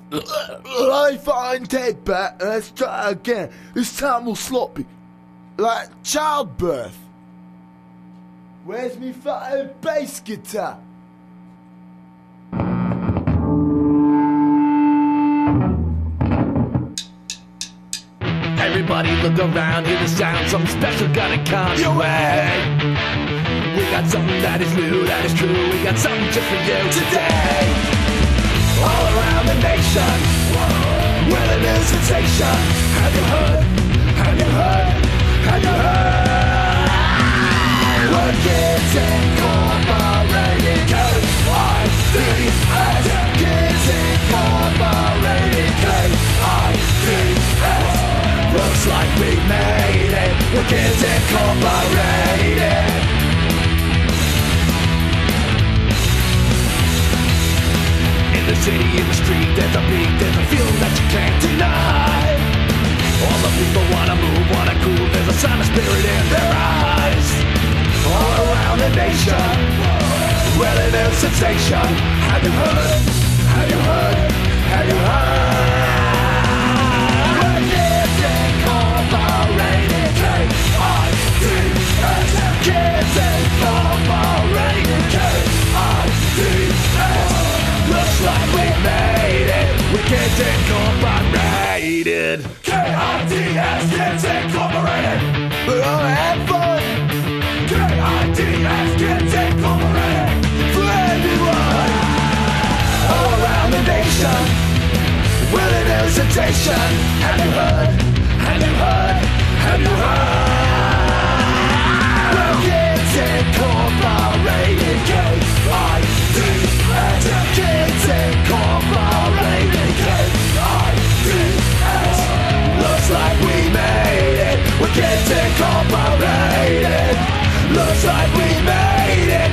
I find Ted back. Let's try again. This time we'll sloppy. Like childbirth. Where's me fucking bass guitar? Everybody look around, hear the sound, something special gotta come your way. We got something that is new, that is true, we got something just for you today. All around the nation, we're the new sensation. Have you heard? Have you heard? Have you heard? We're Kids Incorporated, K-I-D-S, Kids Incorporated, K-I-D-S. Looks like we made it, we're Kids Incorporated. In the city, in the street, there's a beat, there's a feeling that you can't deny. All the people wanna move, wanna groove, there's a sign of spirit in their eyes. All around the nation, we're the new sensation. Have you heard? Have you heard? Have you heard? We're Kids Incorporated, K-I-D-S, Kids Incorporated, K-I-D-S. Looks like we made it, we're Kids Incorporated. K-I-D-S, Kids Incorporated. We're gonna have fun. K-I-D-S, Kids Incorporated. For everyone. All around the nation, we're the new sensation. Have you heard? Have you heard? Have you heard? We're Kids Incorporated, K-I-D-S, Kids Incorporated, K-I-D-S. Looks like we made it, we're Kids Incorporated. Looks like we made it.